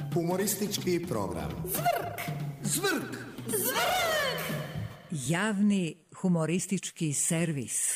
Humoristički program. Zvrk! Zvrk! Zvrk! Javni humoristički servis.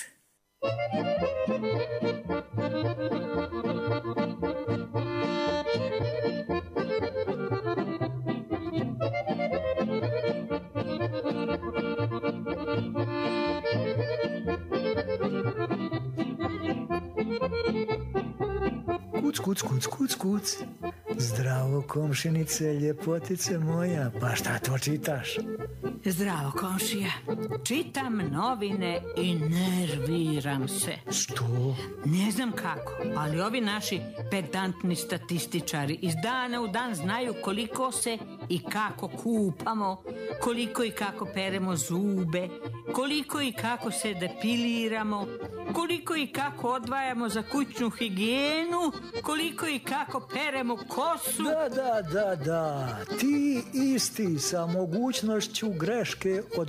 Kuc. Zdravo, komšinice, ljepotice moja. Pa šta to čitaš? Zdravo, komšija. Čitam novine i nerviram se. Što? Ne znam kako, ali ovi naši pedantni statističari iz dana u dan znaju koliko se i kako kupamo, koliko i kako peremo zube, koliko i kako se depiliramo, koliko i kako odvajamo za kućnu higijenu, koliko i kako peremo kosu. Da. Ti isti sa mogućnošću greške od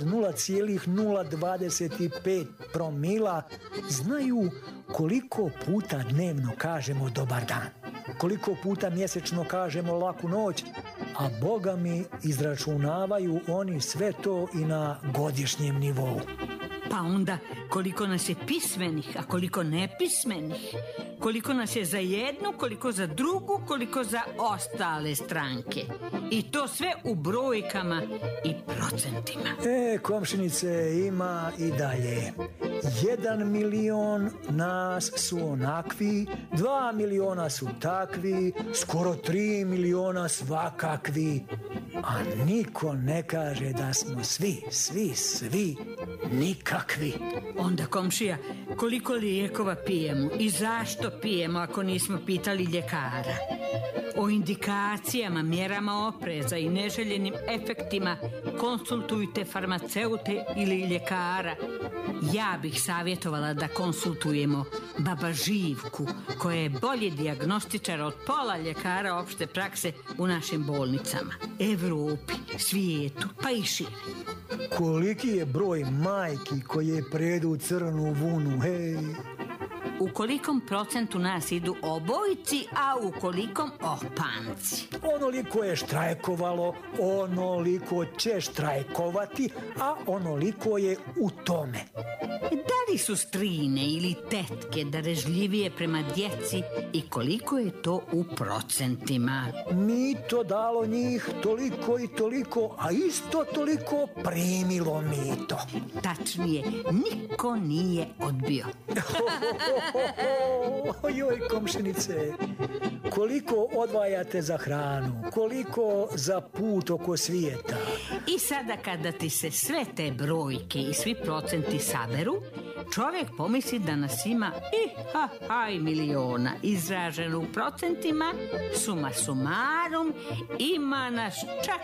0,025 promila znaju koliko puta dnevno kažemo dobar dan, koliko puta mjesečno kažemo laku noć, a Boga mi izračunavaju oni sve to i na godišnjem nivou. Pa onda koliko nas je pismenih, a koliko nepismenih, koliko nas je za jednu, koliko za drugu, koliko za ostale stranke. I to sve u brojkama i procentima. Komšinice, ima i dalje. 1 milion nas su onakvi, 2 miliona su takvi, skoro 3 miliona svakakvi. A niko ne kaže da smo svi nikakvi. Onda, komšija, koliko lijekova pijemo i zašto pijemo ako nismo pitali ljekara? O indikacijama, mjerama opreza i neželjenim efektima konsultujte farmaceute ili ljekara. Ja bih savjetovala da konsultujemo baba Živku, koja je bolji dijagnostičar od pola ljekara opšte prakse u našim bolnicama, Evropi, svijetu, pa i šire. Koliki je broj majki koje predu crnu vunu, hej? U kolikom procentu nas idu obojci, a u kolikom opanci? Onoliko je štrajkovalo, onoliko će štrajkovati, a onoliko je u tome. Da li su strine ili tetke darežljivije prema djeci i koliko je to u procentima? Mito dalo njih toliko i toliko, a isto toliko primilo mito. Tačnije, niko nije odbio. Joj, komšinice, koliko odvajate za hranu, koliko za put oko svijeta? I sada kada ti se sve te brojke i svi procenti saberu, čovjek pomisli da nas ima i miliona. Izraženo u procentima, suma sumarum, ima nas čak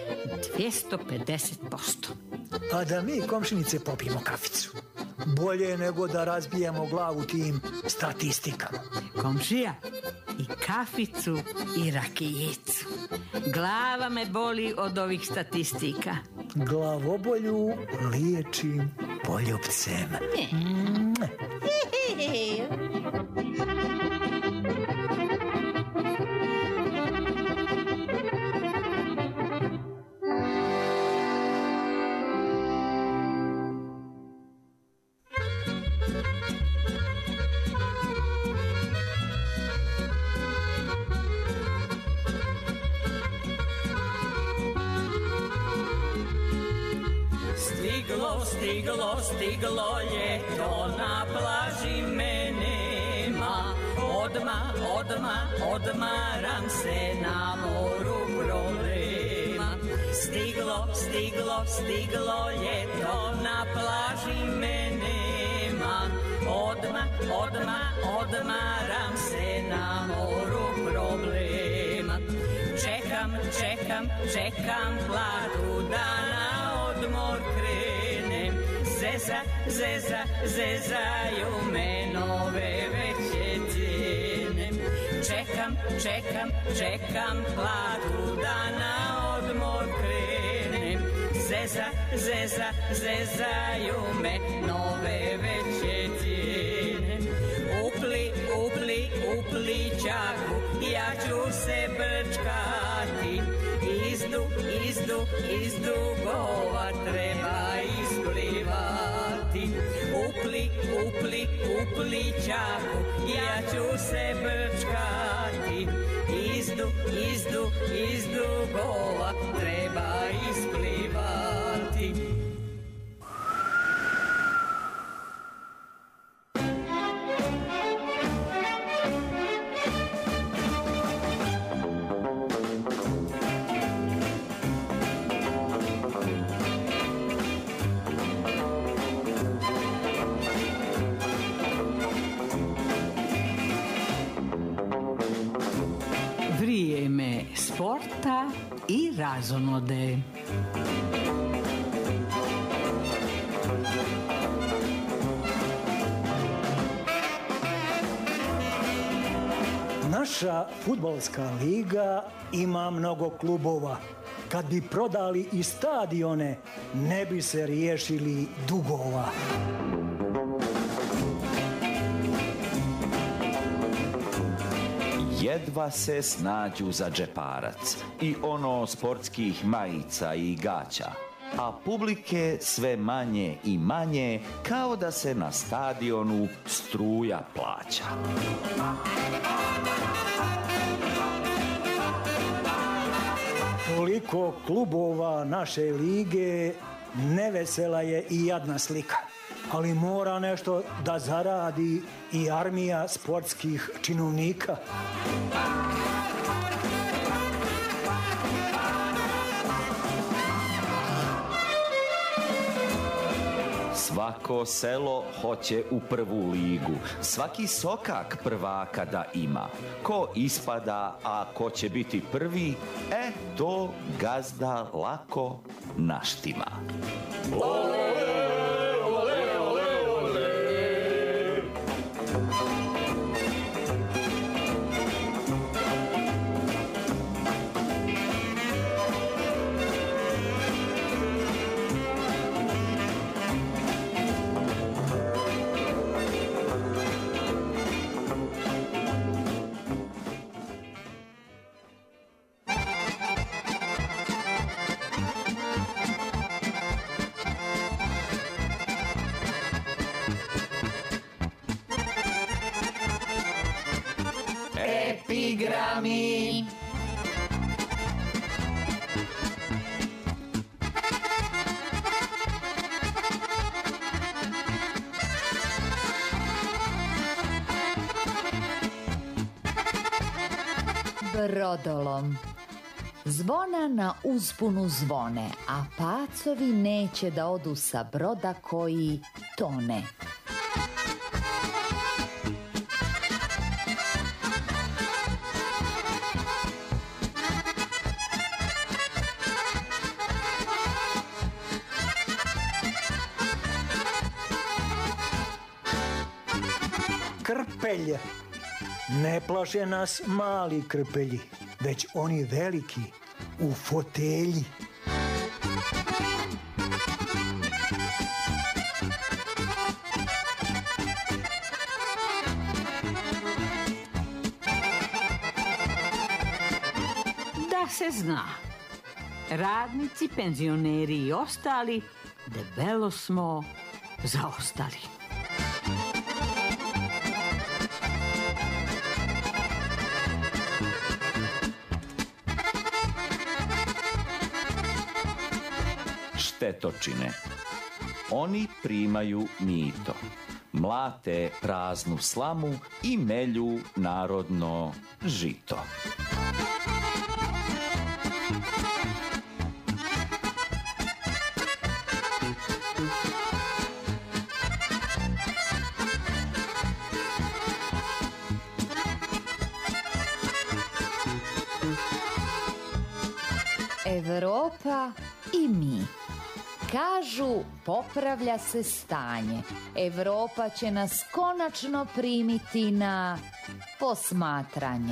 250%. A da mi, komšinice, popijemo kaficu. Bolje nego da razbijemo glavu tim statistikama. Komšija, i kaficu i rakijicu. Glava me boli od ovih statistika. Glavobolju liječim poljupcem. Stiglo ljeto, na plaži me nema. Odmaram se, na moru problema. Stiglo ljeto, na plaži me nema. Odmaram se, na moru problema. Čekam plaku da na odmor krenem. Zezaju me nove veće cijene. Čekam plaku da na odmor krenem. Zezaju me nove veće cijene. Upli čaku, ja ću se brčkati. u plićaku, ja ću se brčkati. Iz dugova treba isplivati. Vrijeme sporta i razonode. Naša fudbalska liga ima mnogo klubova. Kad bi prodali i stadione, ne bi se riješili dugova. Jedva se snađu za džeparac i ono sportskih majica i gaća, a publike sve manje i manje, kao da se na stadionu struja plaća. Toliko klubova naše lige, nevesela je i jadna slika. Ali mora nešto da zaradi i armija sportskih činovnika. Svako selo hoće u prvu ligu, svaki sokak prvaka da ima. Ko ispada, a ko će biti prvi, to gazda lako naštima. Epigrami. Brodolom. Zvona na uzbunu zvone, a pacovi neće da odu sa broda koji tone. Krpelj. Ne plaše nas mali krpelji, već oni veliki u fotelji. Da se zna, radnici, penzioneri i ostali, debelo smo zaostali. Štetočine. Oni primaju mito, mlate praznu slamu i melju narodno žito. Evropa i mi. Kažu, popravlja se stanje. Evropa će nas konačno primiti na posmatranje.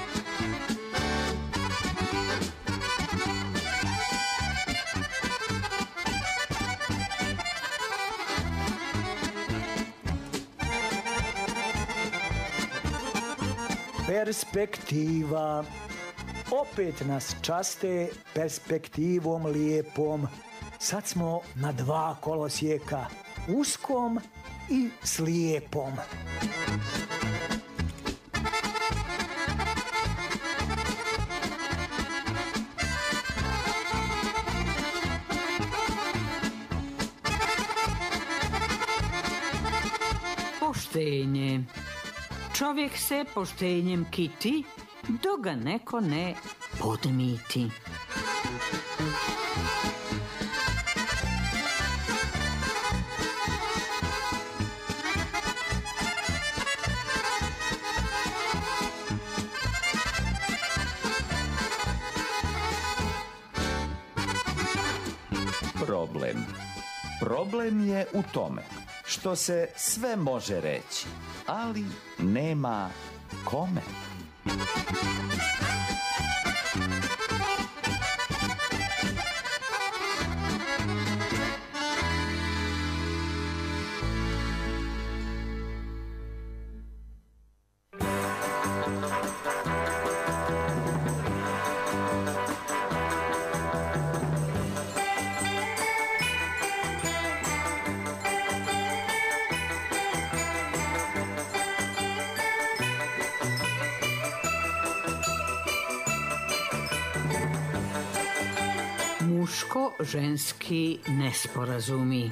Perspektiva. Opet nas časte perspektivom lijepom. Sad smo na 2 kolosijeka, uskom i slijepom. Poštenje. Čovjek se poštenjem kiti, dok ga neko ne podmiti. Problem je u tome što se sve može reći, ali nema kome. Muško-ženski nesporazumi.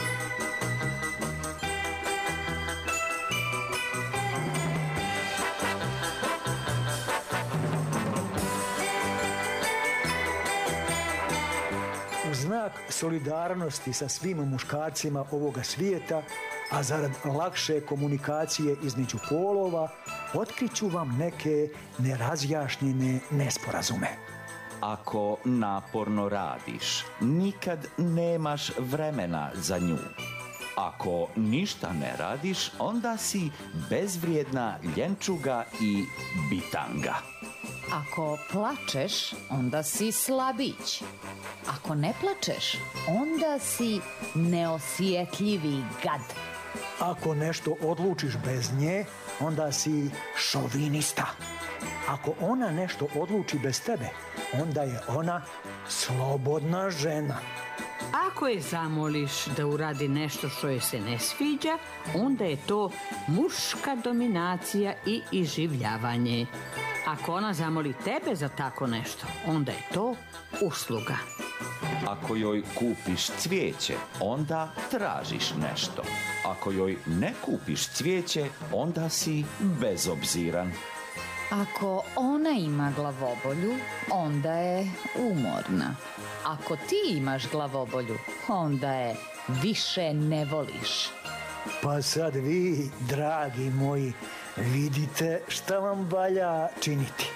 U znak solidarnosti sa svim muškarcima ovoga svijeta, a zarad lakše komunikacije između polova, otkriću vam neke nerazjašnjene nesporazume. Ako naporno radiš, nikad nemaš vremena za nju. Ako ništa ne radiš, onda si bezvrijedna ljenčuga i bitanga. Ako plačeš, onda si slabić. Ako ne plačeš, onda si neosjetljivi gad. Ako nešto odlučiš bez nje, onda si šovinista. Ako ona nešto odluči bez tebe, onda je ona slobodna žena. Ako je zamoliš da uradi nešto što joj se ne sviđa, onda je to muška dominacija i iživljavanje. Ako ona zamoli tebe za tako nešto, onda je to usluga. Ako joj kupiš cvijeće, onda tražiš nešto. Ako joj ne kupiš cvijeće, onda si bezobziran. Ako ona ima glavobolju, onda je umorna. Ako ti imaš glavobolju, onda je više ne voliš. Pa sad vi, dragi moji, vidite šta vam valja činiti.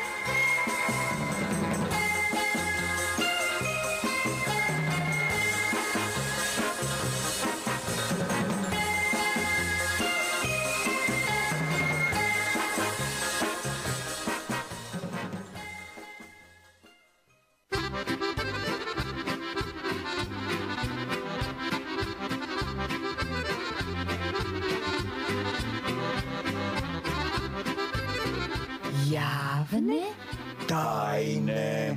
Javne tajne.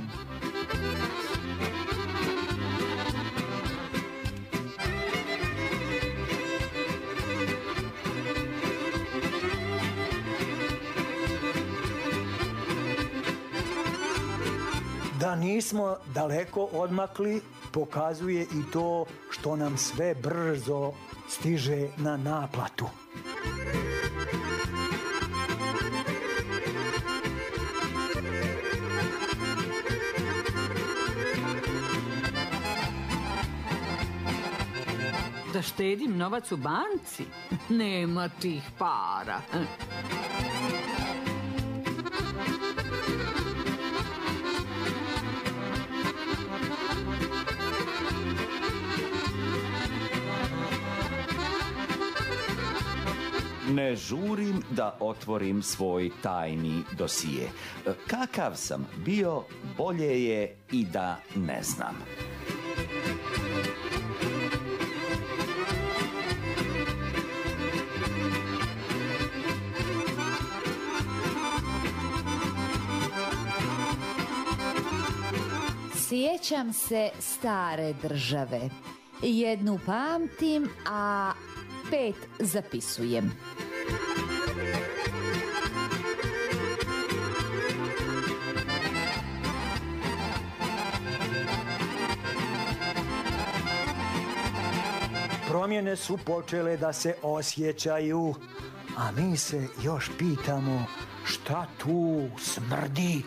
Da nismo daleko odmakli, pokazuje i to što nam sve brzo stiže na naplatu. Da štedim novac u banci? Nema tih para. Ne žurim da otvorim svoj tajni dosije. Kakav sam bio, bolje je i da ne znam. Sjećam se stare države. Jednu pamtim, a 5 zapisujem. Promjene su počele da se osjećaju, a mi se još pitamo šta tu smrdi.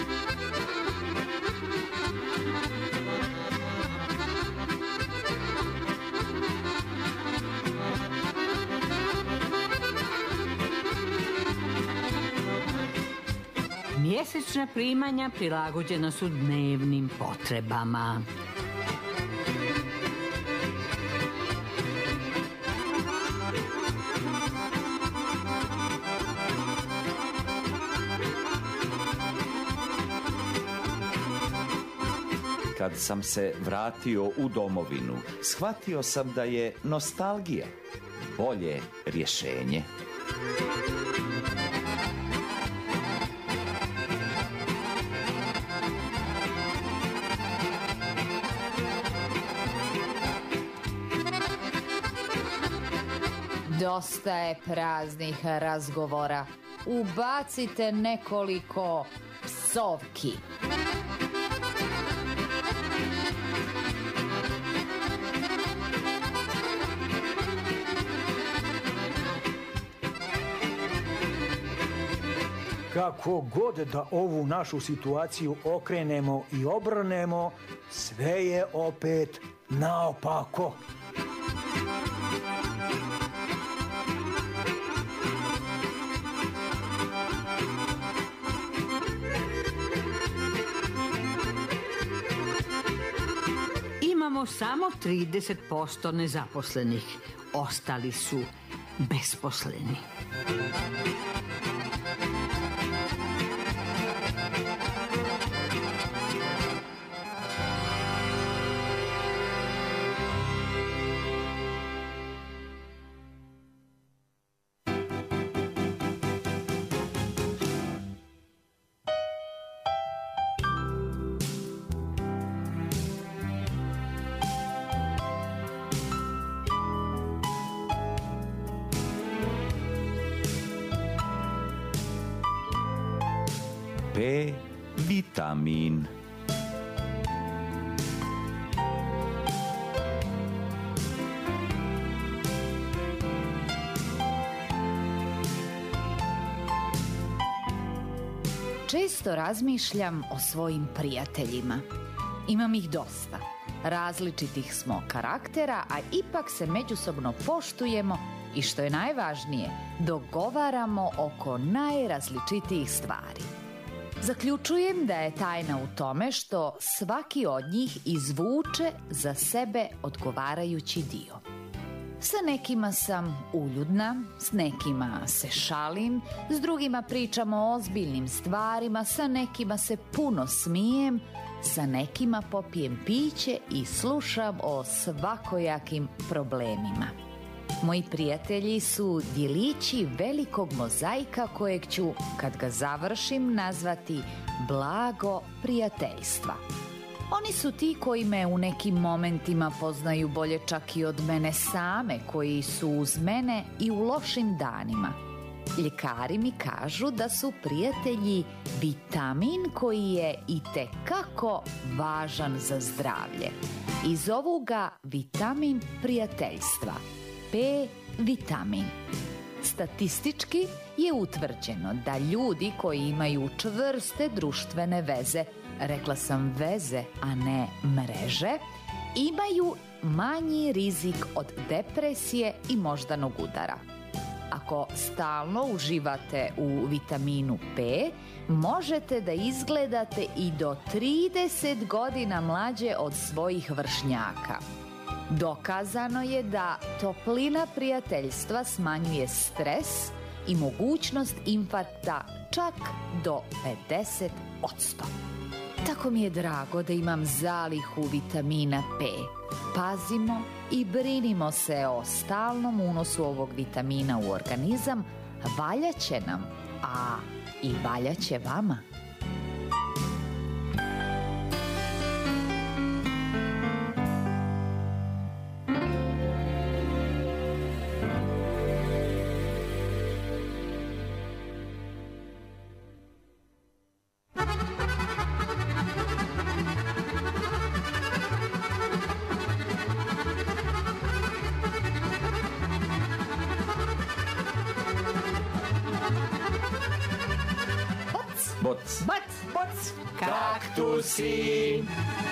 Mjesečna primanja prilagođena su dnevnim potrebama. Kad sam se vratio u domovinu, shvatio sam da je nostalgija bolje rješenje. Dosta je praznih razgovora. Ubacite nekoliko psovki. Kako god da ovu našu situaciju okrenemo i obrnemo, sve je opet naopako. Imamo samo 30% nezaposlenih. Ostali su besposleni. P. Vitamin. Često razmišljam o svojim prijateljima. Imam ih dosta. Različitih smo karaktera, a ipak se međusobno poštujemo i što je najvažnije, dogovaramo oko najrazličitijih stvari. Zaključujem da je tajna u tome što svaki od njih izvuče za sebe odgovarajući dio. Sa nekima sam uljudna, s nekima se šalim, s drugima pričamo o ozbiljnim stvarima, sa nekima se puno smijem, sa nekima popijem piće i slušam o svakojakim problemima. Moji prijatelji su djelići velikog mozaika kojeg ću, kad ga završim, nazvati blago prijateljstva. Oni su ti koji me u nekim momentima poznaju bolje čak i od mene same, koji su uz mene i u lošim danima. Ljekari mi kažu da su prijatelji vitamin koji je itekako važan za zdravlje. I zovu ga vitamin prijateljstva. P. vitamin. Statistički je utvrđeno da ljudi koji imaju čvrste društvene veze, rekla sam veze, a ne mreže, imaju manji rizik od depresije i moždanog udara. Ako stalno uživate u vitaminu P, možete da izgledate i do 30 godina mlađe od svojih vršnjaka. Dokazano je da toplina prijateljstva smanjuje stres i mogućnost infarkta čak do 50%. Tako mi je drago da imam zalihu vitamina P. Pazimo i brinimo se o stalnom unosu ovog vitamina u organizam. Valjaće nam, a i valjaće vama. boc. Bac! Kaktusi.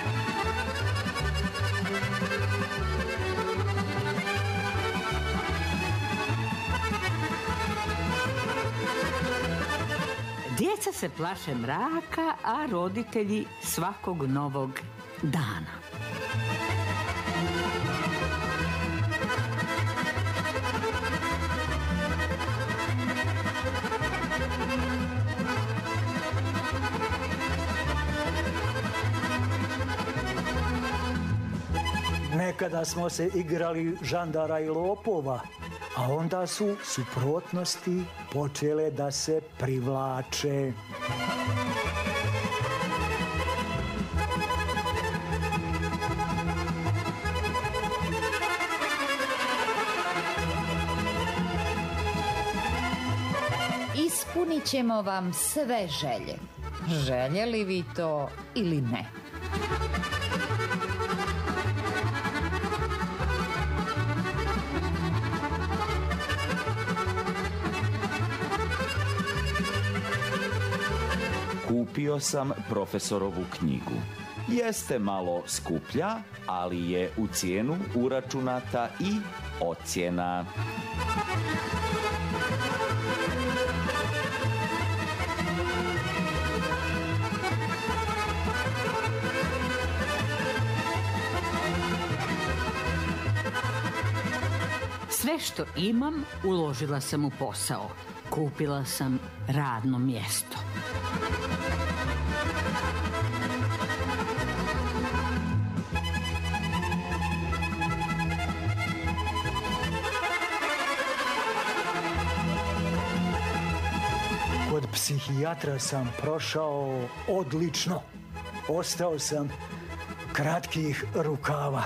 Djeca se plaše mraka, a roditelji svakog novog dana. Nekada smo se igrali žandara i lopova, a onda su suprotnosti počele da se privlače. Ispunit ćemo vam sve želje. Željeli vi to ili ne? Kupio sam profesorovu knjigu. Jeste malo skuplja, ali je u cijenu uračunata i ocjena. Sve što imam uložila sam u posao. Kupila sam radno mjesto. Kod psihijatra sam prošao odlično. Ostao sam kratkih rukava.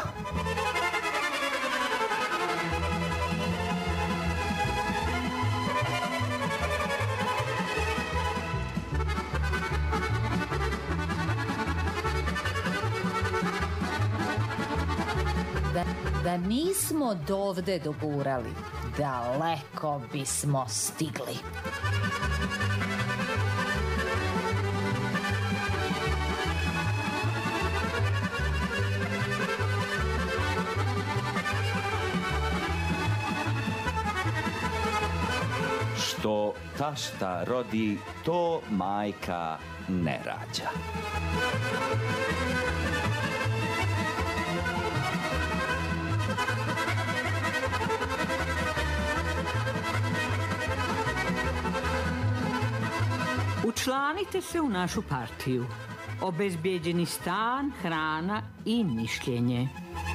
Da nismo dovde dogurali, daleko bismo stigli. Što tašta rodi, to majka ne rađa. Učlanite se u našu partiju. Obezbijeđeni stan, hrana i mišljenje.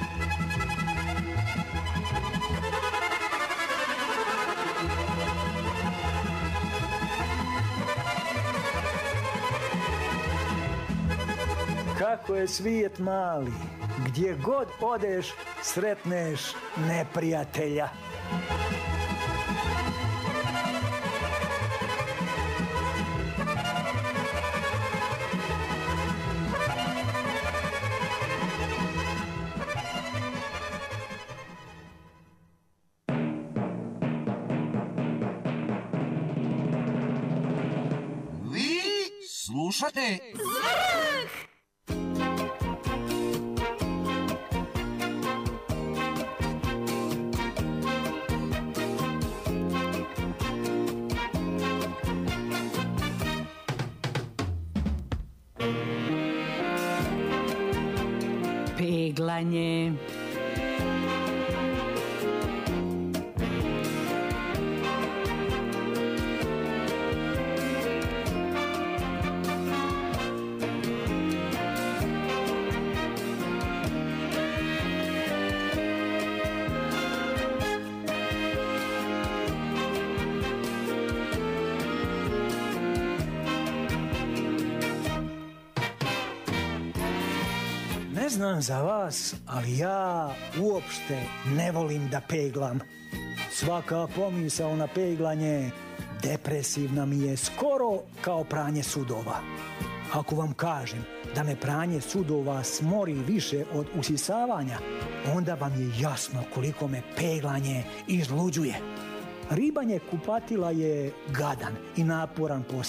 Kako je svijet mali, gdje god odeš sretneš neprijatelja. Vi slušate Peglanje. Ne znam za vas, ali ja uopšte ne volim da peglam. Svaka pomisao na peglanje depresivna mi je skoro kao pranje sudova. Ako vam kažem da me pranje sudova smori više od usisavanja, onda vam je jasno koliko me peglanje izluđuje. Ribanje kupatila je gadan i naporan posao.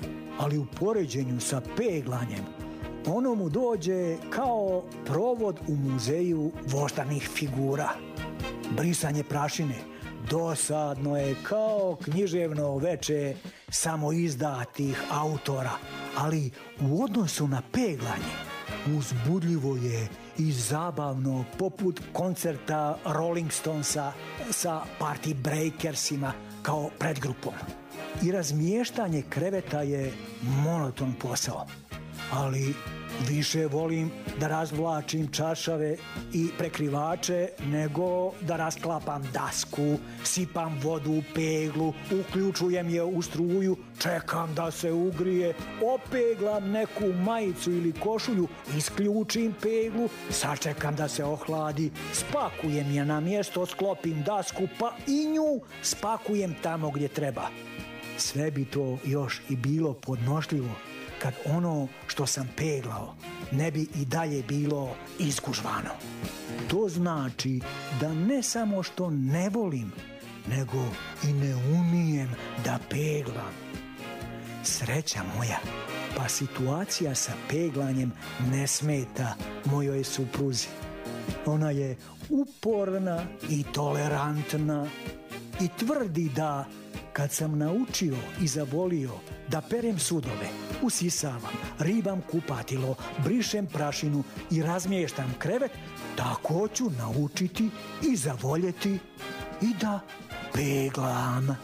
ali u poređenju sa peglanjem ono mu dođe kao provod u muzeju voštanih figura. Brisanje prašine dosadno je kao književno veče samoizdatih autora, ali u odnosu na peglanje uzbudljivo je i zabavno, poput koncerta Rolling Stonesa sa Party Breakersima kao predgrupom. I razmještanje kreveta je monoton posao, ali više volim da razvlačim čašave i prekrivače nego da rasklapam dasku, sipam vodu u peglu, uključujem je u struju, čekam da se ugrije, opeglam neku majicu ili košulju, isključim peglu, sačekam da se ohladi, spakujem je na mjesto, sklopim dasku pa i nju spakujem tamo gdje treba. Sve bi to još i bilo podnošljivo kad ono što sam peglao ne bi i dalje bilo izgužvano. To znači da ne samo što ne volim, nego i ne umijem da peglam. Sreća moja, pa situacija sa peglanjem ne smeta mojoj supruzi. Ona je uporna i tolerantna i tvrdi da kad sam naučio i zavolio da perem sudove, usisavam, ribam kupatilo, brišem prašinu i razmještam krevet, tako ću naučiti i zavoljeti i da peglam.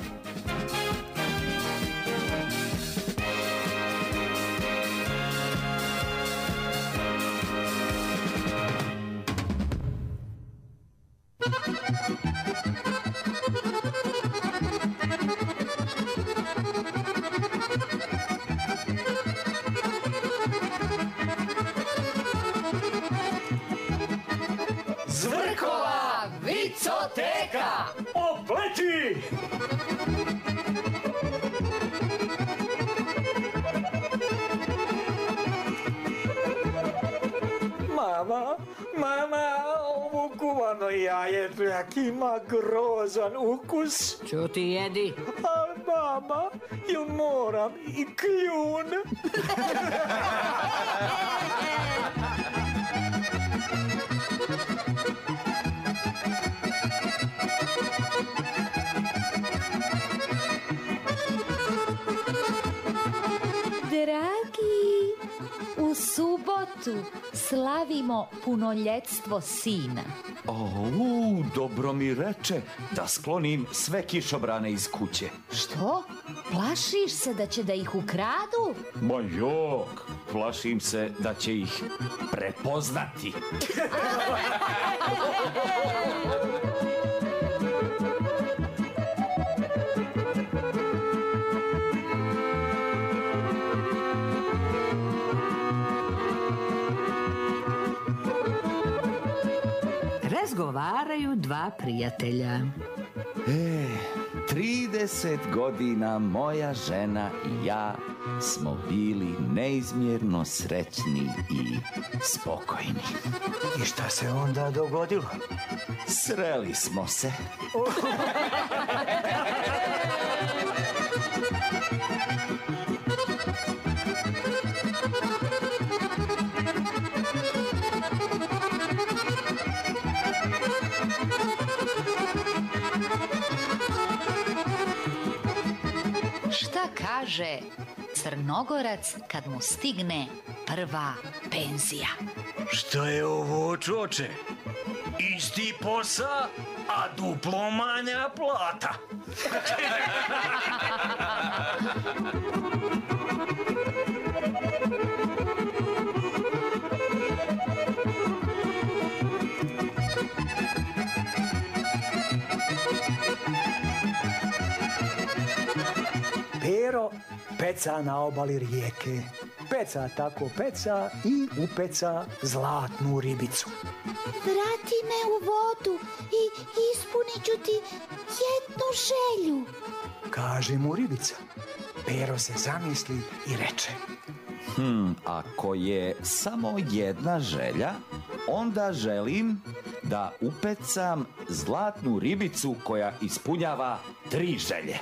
Zvrkova vicoteka! Opleti! Mama, ovo kuvano jajećak ima grozan ukus. Čuti, jedi. A mama, jel moram i kljun? Dragi, u subotu slavimo punoljetstvo sina. Dobro mi reče da sklonim sve kišobrane iz kuće. Što? Plašiš se da će da ih ukradu? Ma jok, plašim se da će ih prepoznati. Razgovaraju dva prijatelja. 30 godina moja žena i ja smo bili neizmjerno srećni i spokojni. I šta se onda dogodilo? Sreli smo se. Šta kaže Crnogorac kad mu stigne prva penzija? Šta je ovo, čoče? Isti posa, a duplo manja plata. Pero peca na obali rijeke. Peca tako peca i upeca zlatnu ribicu. Vrati me u vodu i ispunit ću ti jednu želju, Kaže mu ribica. Pero se zamisli i reče. Ako je samo jedna želja, onda želim da upecam zlatnu ribicu koja ispunjava 3 želje.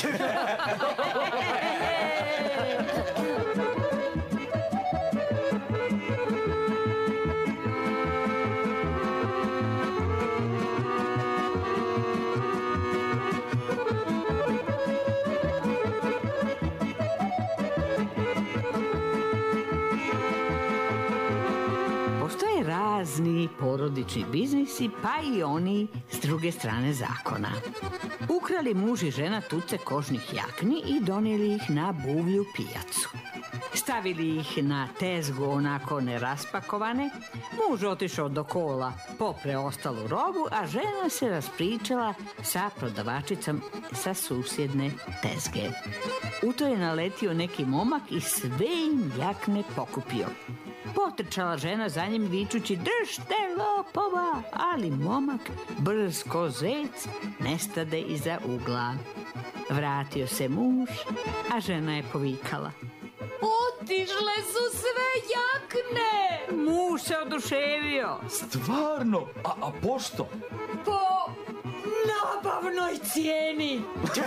Razni porodični biznisi, pa i oni s druge strane zakona. Ukrali muž i žena tuce kožnih jakni i donijeli ih na buvlju pijacu. Stavili ih na tezgu onako neraspakovane, muž otišao do kola po preostalu robu, a žena se raspričala sa prodavačicom sa susjedne tezge. U to je naletio neki momak i sve im jakne pokupio. Potrčala žena za njim vičući držte lopova, ali momak brz ko zec nestade iza ugla. Vratio se muž, a žena je povikala: Otišle su sve jakne! Muž se oduševio. Stvarno? A pošto? Po nabavnoj cijeni.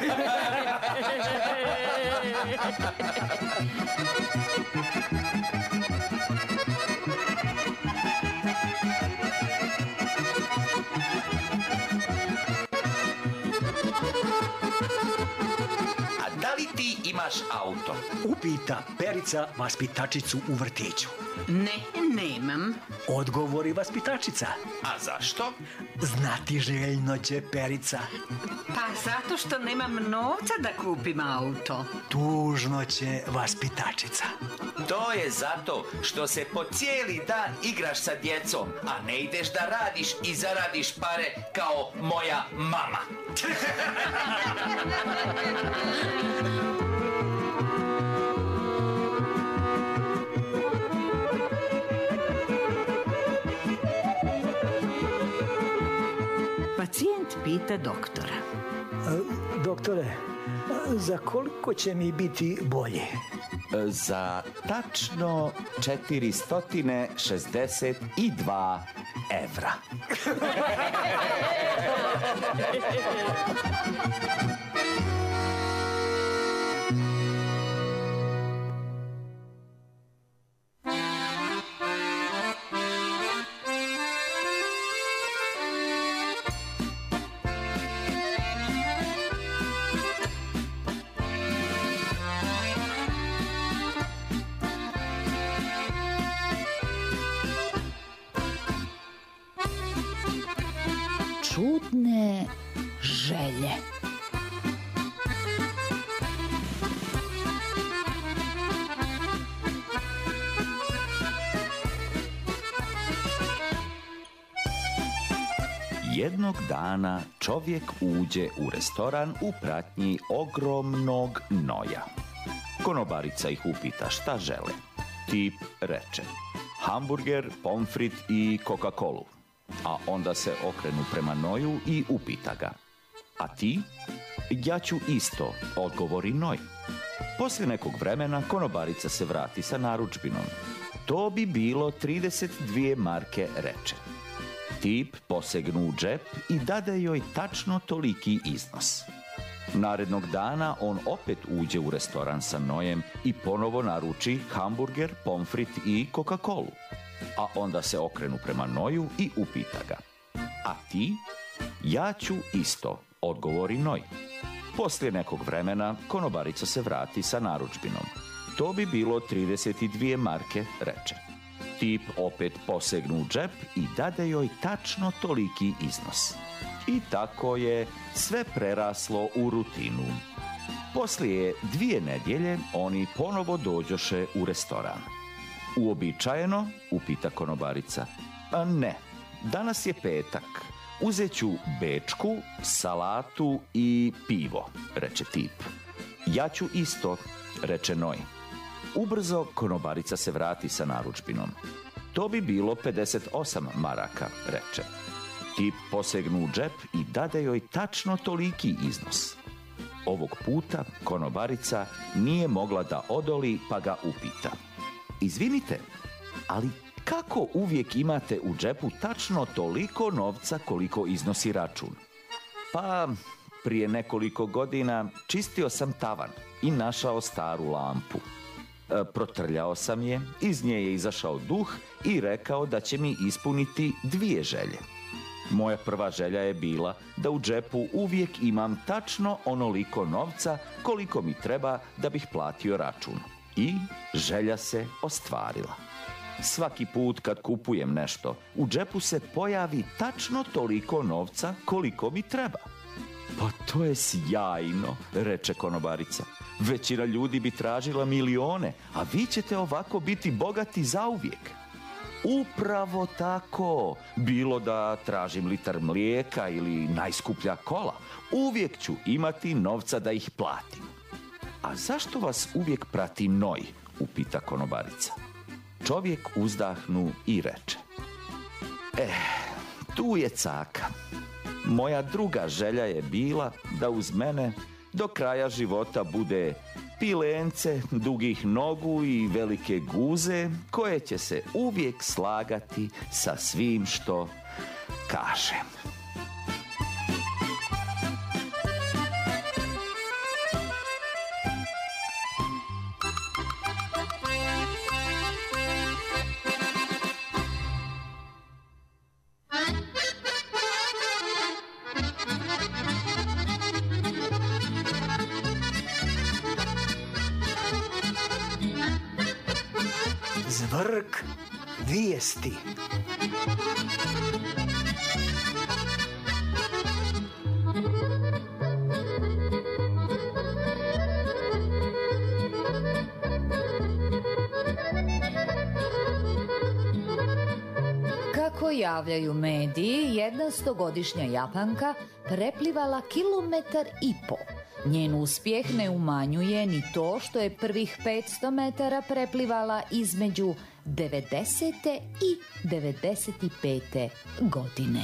Da li ti imaš auto? Upita Perica vaspitačicu u vrtiću. Ne, nemam. Odgovori vaspitačica. A zašto? Znati željno će Perica. Pa zato što nemam novca da kupim auto. Tužno će vaspitačica. To je zato što se po cijeli dan igraš sa djecom, a ne ideš da radiš i zaradiš pare kao moja mama. Pacijent pita doktora: Doktore, za koliko će mi biti bolje? Za tačno 462 evra. Čudne želje. Jednog dana čovjek uđe u restoran u pratnji ogromnog noja. Konobarica ih upita šta žele. Tip reče: hamburger, pomfrit i Coca-Colu. A onda se okrenu prema noju i upita ga: a ti? Ja ću isto, odgovori noj. Poslije nekog vremena konobarica se vrati sa narudžbinom. To bi bilo 32 marke, reče. Tip posegnu u džep i dade joj tačno toliki iznos. Narednog dana on opet uđe u restoran sa nojem i ponovo naruči hamburger, pomfrit i Coca-Colu. A onda se okrenu prema noju i upita ga: a ti? Ja ću isto, odgovori noj. Poslije nekog vremena konobarica se vrati sa narudžbinom. To bi bilo 32 marke, reče. Tip opet posegnu u džep i dade joj tačno toliki iznos. I tako je sve preraslo u rutinu. Poslije 2 nedjelje oni ponovo dođoše u restoran. Uobičajeno, upita konobarica. A ne, danas je petak. Uzet ću bečku, salatu i pivo, reče tip. Ja ću isto, reče noj. Ubrzo konobarica se vrati sa narudžbinom. To bi bilo 58 maraka, reče. Tip posegnu u džep i dade joj tačno toliki iznos. Ovog puta konobarica nije mogla da odoli pa ga upita: izvinite, ali kako uvijek imate u džepu tačno toliko novca koliko iznosi račun? Pa, prije nekoliko godina čistio sam tavan i našao staru lampu. Protrljao sam je, iz nje je izašao duh i rekao da će mi ispuniti 2 želje. Moja prva želja je bila da u džepu uvijek imam tačno onoliko novca koliko mi treba da bih platio račun. I želja se ostvarila. Svaki put kad kupujem nešto, u džepu se pojavi tačno toliko novca koliko mi treba. Pa to je sjajno, reče konobarica. Većina ljudi bi tražila milione, a vi ćete ovako biti bogati zauvijek. Upravo tako, bilo da tražim litar mlijeka ili najskuplja kola, uvijek ću imati novca da ih platim. A zašto vas uvijek prati noj, upita konobarica. Čovjek uzdahnu i reče. Tu je caka. Moja druga želja je bila da uz mene do kraja života bude pilence, dugih nogu i velike guze koje će se uvijek slagati sa svim što kažem. Zvrk vijesti. Kako javljaju mediji, jedna 100-godišnja Japanka preplivala 1,5 km. Njen uspjeh ne umanjuje ni to što je prvih 500 metara preplivala između 90. i 95. godine.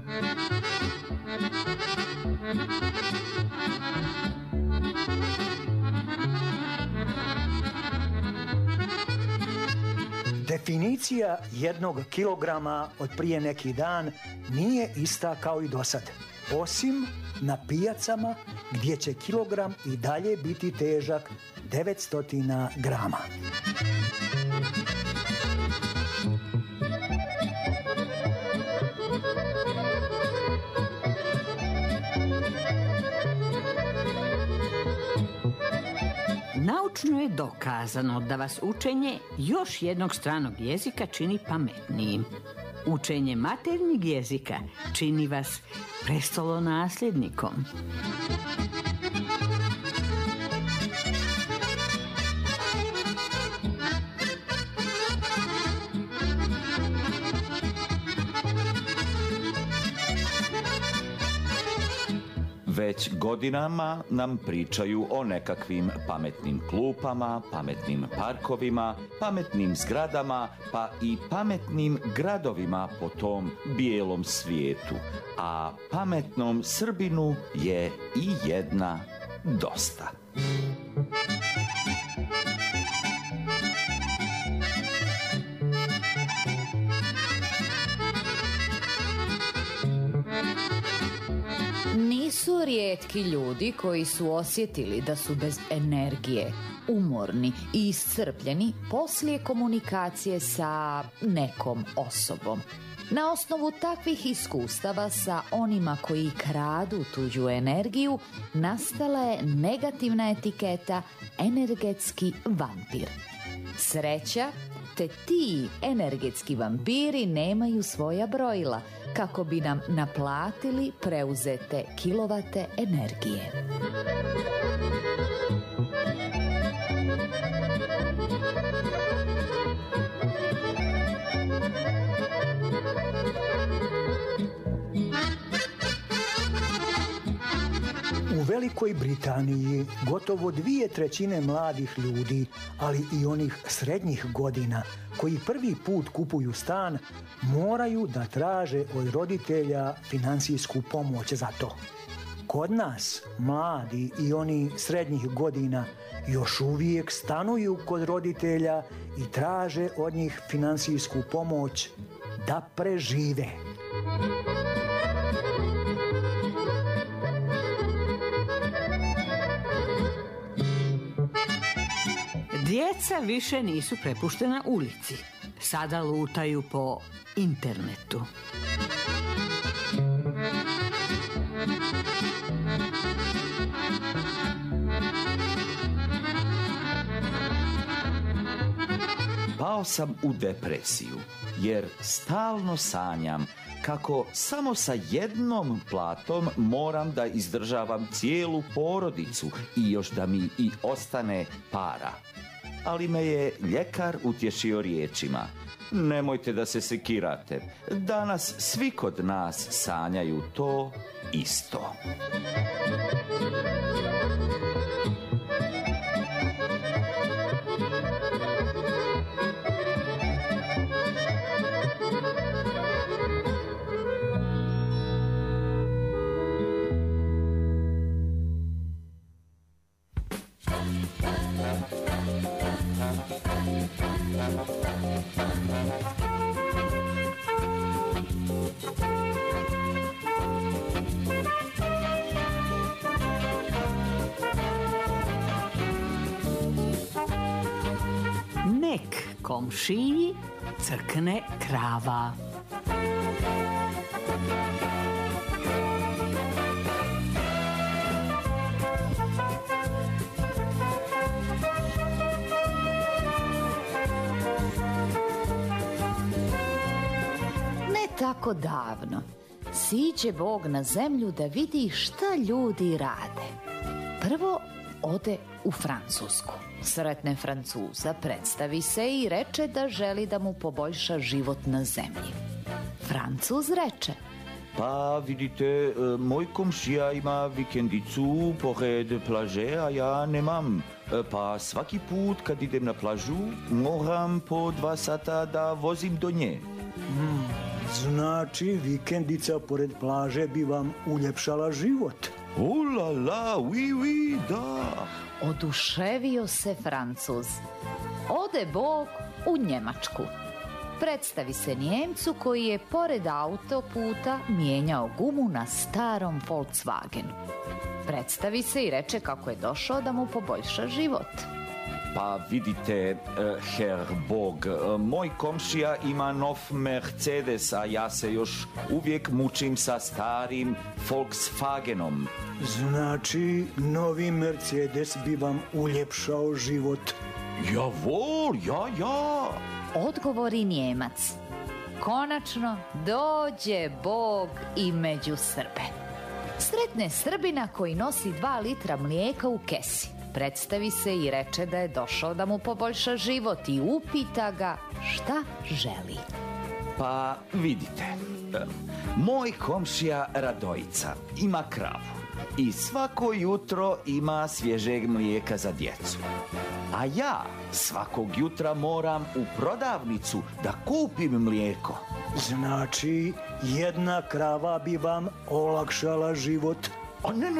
Definicija 1 kilograma od prije neki dan nije ista kao i dosad. Osim na pijacama gdje će kilogram i dalje biti težak 900 grama. Naučno je dokazano da vas učenje još jednog stranog jezika čini pametnijim. Učenje maternjeg jezika čini vas prestolonasljednikom. Već godinama nam pričaju o nekakvim pametnim klupama, pametnim parkovima, pametnim zgradama, pa i pametnim gradovima po tom bijelom svijetu. A pametnom Srbinu je i jedna dosta. Nisu rijetki ljudi koji su osjetili da su bez energije, umorni i iscrpljeni poslije komunikacije sa nekom osobom. Na osnovu takvih iskustava sa onima koji kradu tuđu energiju nastala je negativna etiketa energetski vampir. Sreća, te ti energetski vampiri nemaju svoja brojila kako bi nam naplatili preuzete kilovate energije. U Velikoj Britaniji gotovo 2/3 mladih ljudi, ali i onih srednjih godina koji prvi put kupuju stan, moraju da traže od roditelja financijsku pomoć za to. kod nas mladi i oni srednjih godina još uvijek stanuju kod roditelja i traže od njih finansijsku pomoć da prežive. Djeca više nisu prepuštena ulici. Sada lutaju po internetu. Pao sam u depresiju, jer stalno sanjam kako samo sa jednom platom moram da izdržavam cijelu porodicu i još da mi i ostane para. Ali me je ljekar utješio riječima: nemojte da se sekirate, danas svi kod nas sanjaju to isto. Nek komšiji crkne krava. Ne tako davno siđe Bog na zemlju da vidi šta ljudi rade. Prvo ode u Francusku. Sretne Francuza, predstavi se i reče da želi da mu poboljša život na zemlji. Francuz reče: Pa vidite, moj komšija ima vikendicu pored plaže, a ja nemam. Pa svaki put kad idem na plažu moram po 2 sata da vozim do nje. Znači, vikendica pored plaže bi vam uljepšala život. Ulala, oui, da. Oduševio se Francuz. Ode Bog u Njemačku. Predstavi se Njemcu koji je pored autoputa mijenjao gumu na starom Volkswagenu. Predstavi se i reče kako je došao da mu poboljša život. Pa vidite, Herr Bog, moj komšija ima nov Mercedes, a ja se još uvijek mučim sa starim Volkswagenom. Znači, novi Mercedes bi vam uljepšao život. Javol, ja. Odgovori Njemac. Konačno dođe Bog i među Srbe. Sretne Srbina koji nosi 2 litra mlijeka u kesi. Predstavi se i reče da je došao da mu poboljša život i upita ga šta želi. Pa vidite, moj komšija Radojica ima kravu i svako jutro ima svježeg mlijeka za djecu. A ja svakog jutra moram u prodavnicu da kupim mlijeko. Znači, jedna krava bi vam olakšala život. A ne,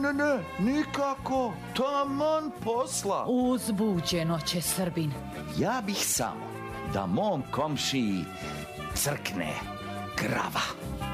nikako, taman posla. Uzbuđeno će Srbin. Ja bih samo da mom komšiji crkne krava.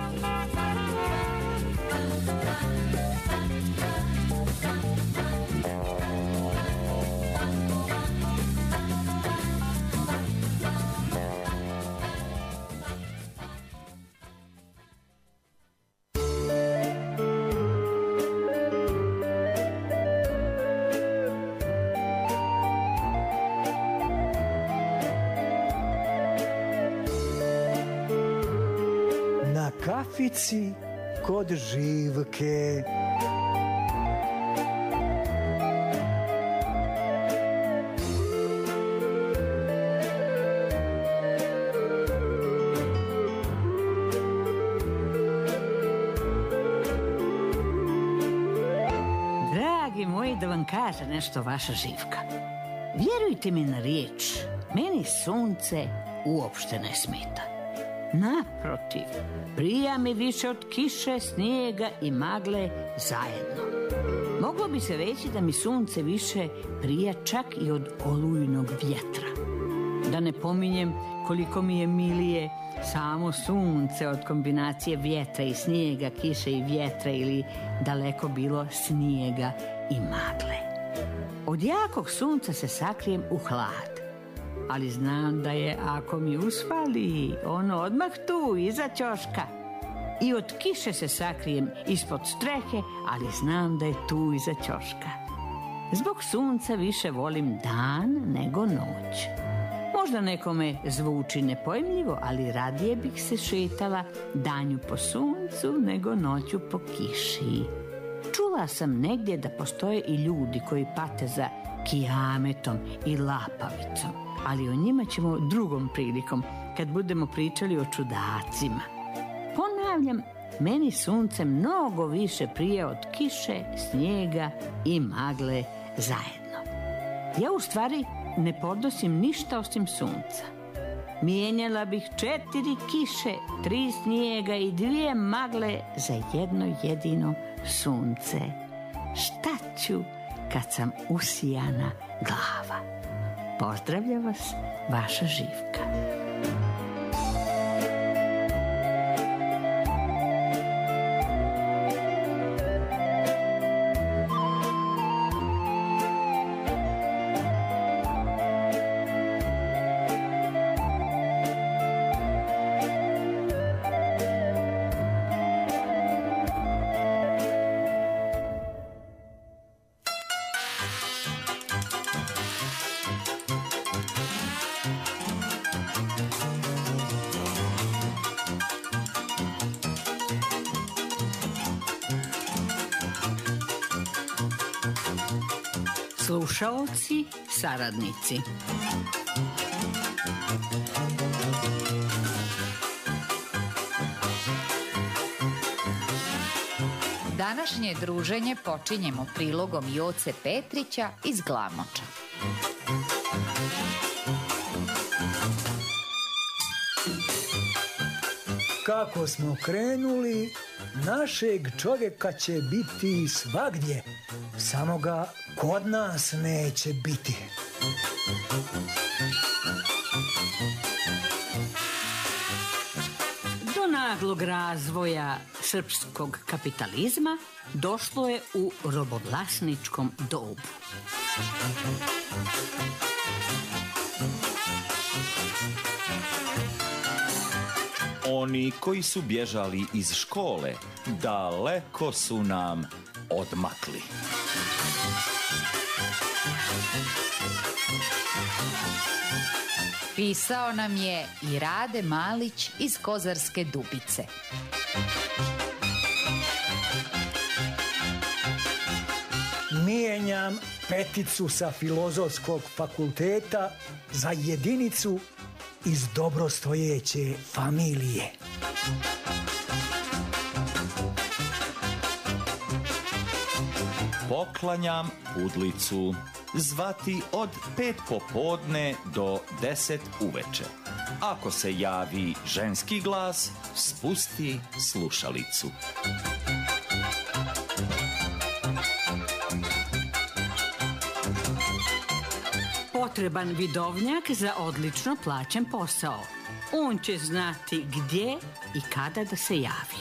Kafici kod Živke. Dragi moji, da vam kaže nešto vaša Živka. Vjerujte mi na riječ, meni sunce uopšte ne smeta. Naprotiv, prija mi više od kiše, snijega i magle zajedno. Moglo bi se reći da mi sunce više prija čak i od olujnog vjetra. Da ne pominjem koliko mi je milije samo sunce od kombinacije vjetra i snijega, kiše i vjetra ili daleko bilo snijega i magle. Od jakog sunca se sakrijem u hlad, ali znam da je ako mi usfali, ono odmah tu iza ćoška. I od kiše se sakrijem ispod strehe, ali znam da je tu iza ćoška. Zbog sunca više volim dan nego noć. Možda nekome zvuči nepojmljivo, ali radije bih se šetala danju po suncu nego noću po kiši. Čula sam negdje da postoje i ljudi koji pate za kijametom i lapavicom, ali o njima ćemo drugom prilikom, kad budemo pričali o čudacima. Ponavljam, meni sunce mnogo više prije od kiše, snijega i magle zajedno. Ja u stvari ne podnosim ništa osim sunca. Mijenjala bih 4 kiše, 3 snijega i 2 magle za jedno jedino sunce. Šta ću kad sam usijana glava? Pozdravlja vas vaša Živka. Slušaoci, saradnici. Današnje druženje počinjemo prilogom Joce Petrića iz Glamoča. Kako smo krenuli, našeg čovjeka će biti svagdje, samo ga kod nas neće biti. Do naglog razvoja srpskog kapitalizma došlo je u robovlasničkom dobu. Oni koji su bježali iz škole daleko su nam odmakli. Pisao nam je i Rade Malić iz Kozarske Dubice. Mijenjam peticu sa Filozofskog fakulteta za jedinicu iz dobrostojeće familije. Poklanjam pudlicu, zvati od 5 popodne do 10 uveče. Ako se javi ženski glas, spusti slušalicu. Potreban vidovnjak za odlično plaćen posao. On će znati gdje i kada da se javi.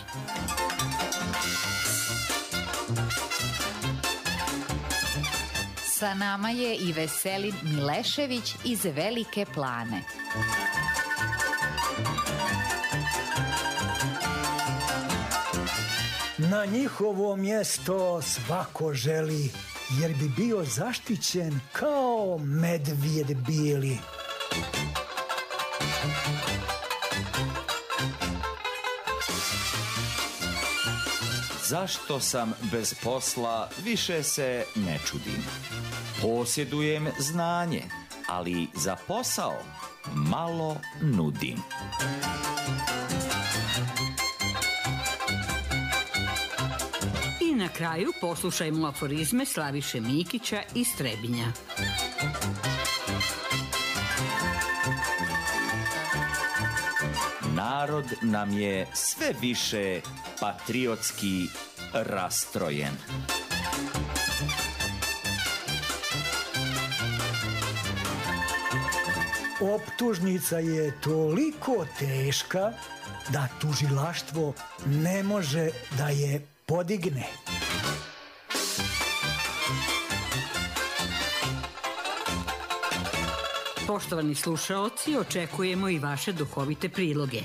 Sa nama je i Veselin Milešević iz Velike Plane. Na njihovo mjesto svako želi, jer bi bio zaštićen kao medvjed bijeli. Zašto sam bez posla, više se ne čudim. Posjedujem znanje, ali za posao malo nudim. I na kraju poslušajmo aforizme Slaviše Mikića iz Trebinja. Narod narod nam je sve više patriotski rastrojen. Optužnica je toliko teška da tužilaštvo ne može da je podigne. Poštovani slušaoci, očekujemo i vaše duhovite priloge.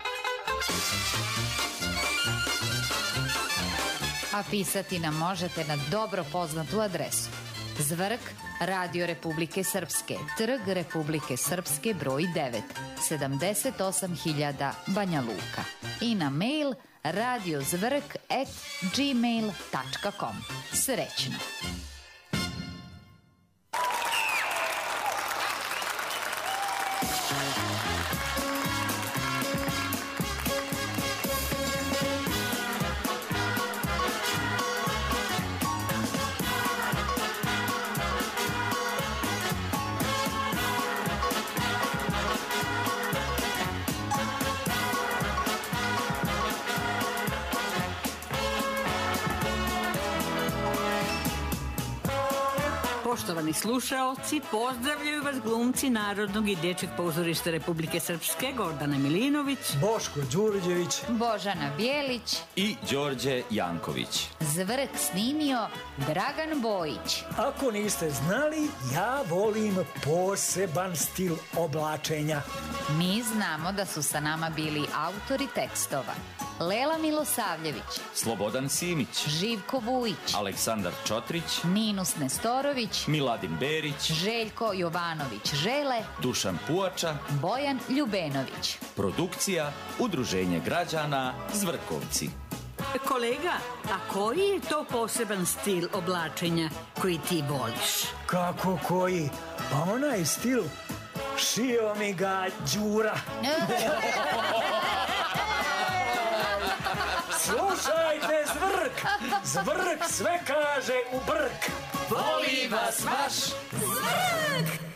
A pisati nam možete na dobro poznatu adresu: Zvrk, Radio Republike Srpske, Trg Republike Srpske, broj 9, 78.000 Banja Luka, i na mail radiozvrk@gmail.com. Srećno! Poštovani slušaoci, pozdravljaju vas glumci Narodnog i dječjeg pozorišta Republike Srpske Gordana Milinović, Boško Đurđević, Božana Bijelić i Đorđe Janković. Zvrk snimio Dragan Bojić. Ako niste znali, ja volim poseban stil oblačenja. Mi znamo da su sa nama bili autori tekstova: Lela Milosavljević, Slobodan Simić, Živko Vujić, Aleksandar Čotrić, Ninus Nestorović, Miladin Berić, Željko Jovanović Žele, Dušan Puača, Bojan Ljubenović. produkcija Udruženje građana Zvrkovci. Kolega, a koji je to poseban stil oblačenja koji ti voliš? Kako koji? Pa onaj stil šio mi ga Đura. Slušajte Zvrk! Zvrk sve kaže u brk. Voli vas vaš Zvrk!